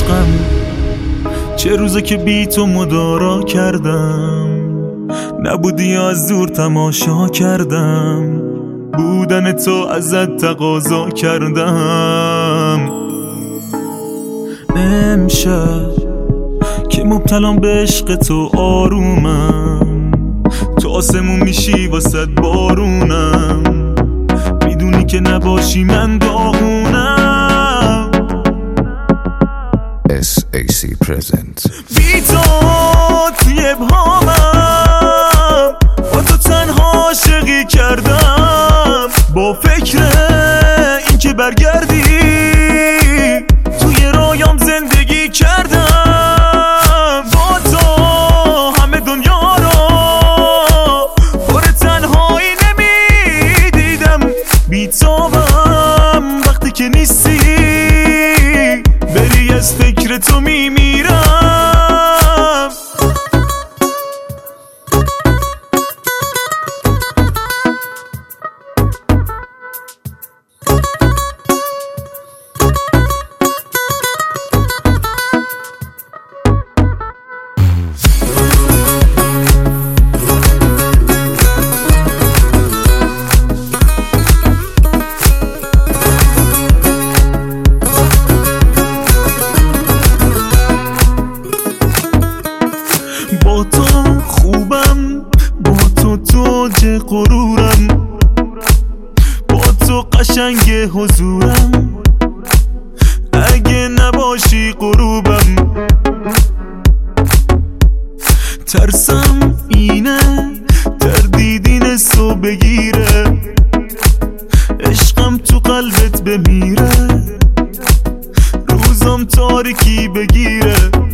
عشقم، چه روزه که بی تو مدارا کردم، نبودی از دور تماشا کردم، بودن تو ازت تقاضا کردم. امشب که مبتلام به عشق تو آرومم، تو آسمون میشی واسه بارونم، میدونی که نباشی من داغونم. SAC present. بی تو توی ابهامم، با تو تنها عاشقی کردم، با فکر این که برگردی توی رایام زندگی کردم. با تو همه دنیا رو پر تنهایی نمیدیدم، بی تابم وقتی که نیستی، بری از فکر تو میمیرم. با تو خوبم، با تو توج غرورم، با تو قشنگ حضورم، اگه نباشی غروبم. ترسم اینه تردیدین سو بگیره، عشقم تو قلبت بمیره، روزم تاریکی بگیره.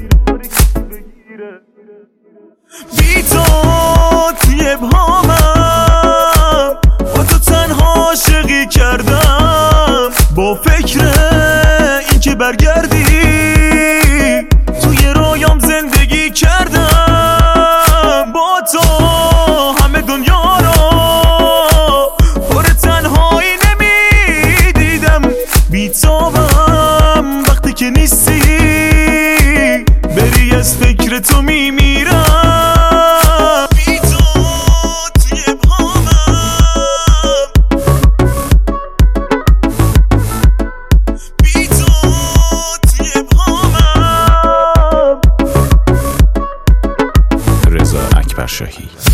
بی تو توی ابهامم، با تو تنها عاشقی کردم، با فکر این که برگردی توی رایام زندگی کردم. با تو همه دنیا رو پر تنهایی نمیدیدم، بی تابم وقتی که نیستی، بری از فکر تو میمیرم. رضا اکبر شاهی.